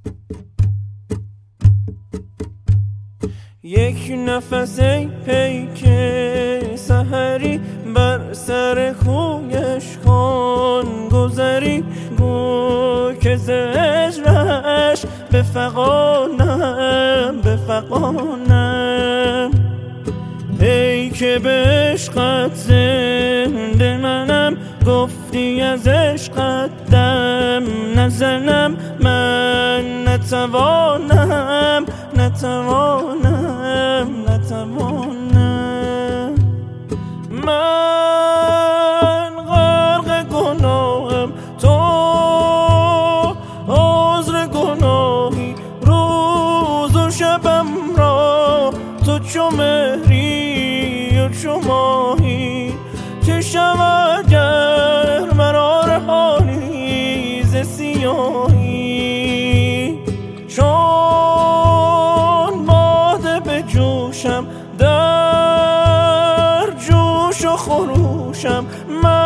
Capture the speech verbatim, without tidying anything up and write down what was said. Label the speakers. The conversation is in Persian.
Speaker 1: یک نفس ای پیک سحری بر سر کویش کن گذری، گو که ز هجرش بفغانم بفغانم. ای که به عشقت زنده منم، گفتی از عشقت دم نزنم. من نتوانم نتوانم نتوانم. من غرق گناهم، تو عذر گناهی. روز و شبم را تو چو مهری و چو ماهی. چه شود گر مرا رهانی ز سیاهی؟ چون باده به جوشم، در جوش و خروشم من.